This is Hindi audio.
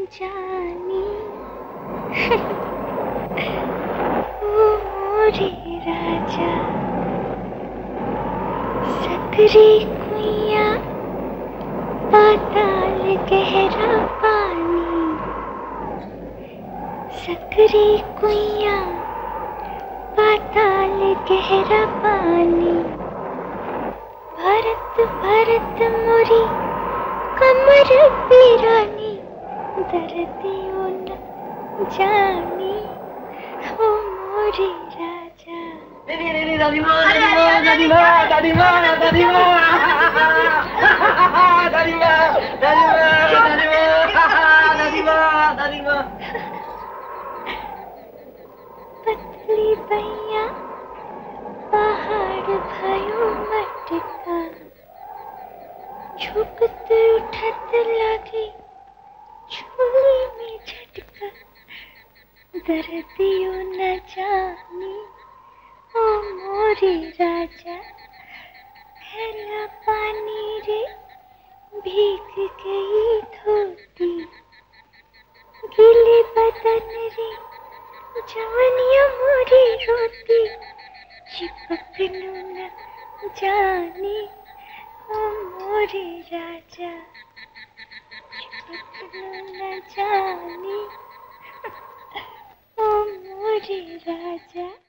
जानी ओ मोरे राजा सकरी कुइया पाताल गहरा पानी सकरी कुइया पाताल गहरा पानी भरत भरत मोरी कमर पीरानी दर्दियों न जानी ओ मोरे राजा। दादी माँ दादी माँ दादी माँ दादी माँ दादी माँ दादी माँ दादी माँ दादी माँ। पतली बैया पहाड़ भयो मटका झुकत उठत लगी झोली में झटका दर्दियों न जानी ओ मोरे राजा पहला पानी रे भीग गई धोती गीले बदन रे जवनिया मोरी रोती चिपक न जानी ओ मोरे राजा चिपक न जानी ओ मोरे राजा।